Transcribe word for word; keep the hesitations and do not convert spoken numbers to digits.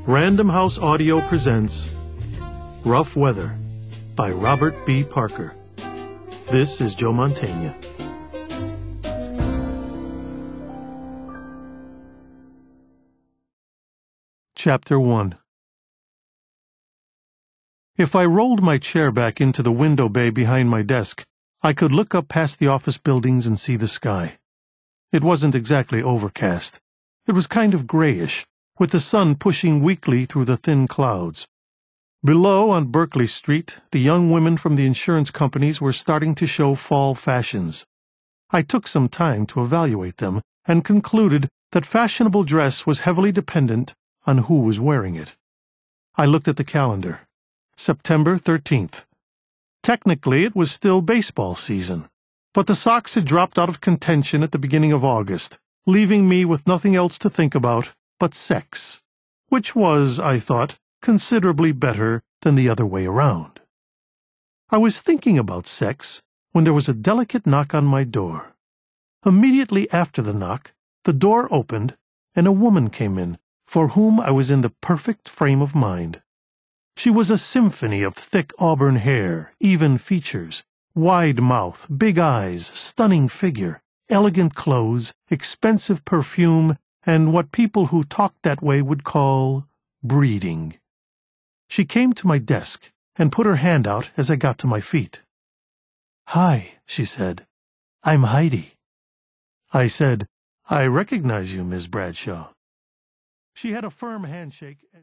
Random House Audio presents Rough Weather by Robert B. Parker. This is Joe Mantegna. Chapter one. If I rolled my chair back into the window bay behind my desk, I could look up past the office buildings and see the sky. It wasn't exactly overcast. It was kind of grayish, with the sun pushing weakly through the thin clouds. Below on Berkeley Street, the young women from the insurance companies were starting to show fall fashions. I took some time to evaluate them and concluded that fashionable dress was heavily dependent on who was wearing it. I looked at the calendar. September thirteenth. Technically, it was still baseball season, but the Sox had dropped out of contention at the beginning of August, leaving me with nothing else to think about but sex, which was, I thought, considerably better than the other way around. I was thinking about sex when there was a delicate knock on my door. Immediately after the knock, the door opened and a woman came in, for whom I was in the perfect frame of mind. She was a symphony of thick auburn hair, even features, wide mouth, big eyes, stunning figure, elegant clothes, expensive perfume, and what people who talked that way would call breeding. She came to my desk and put her hand out as I got to my feet. "Hi," she said. "I'm Heidi." I said, "I recognize you, Miss Bradshaw." She had a firm handshake.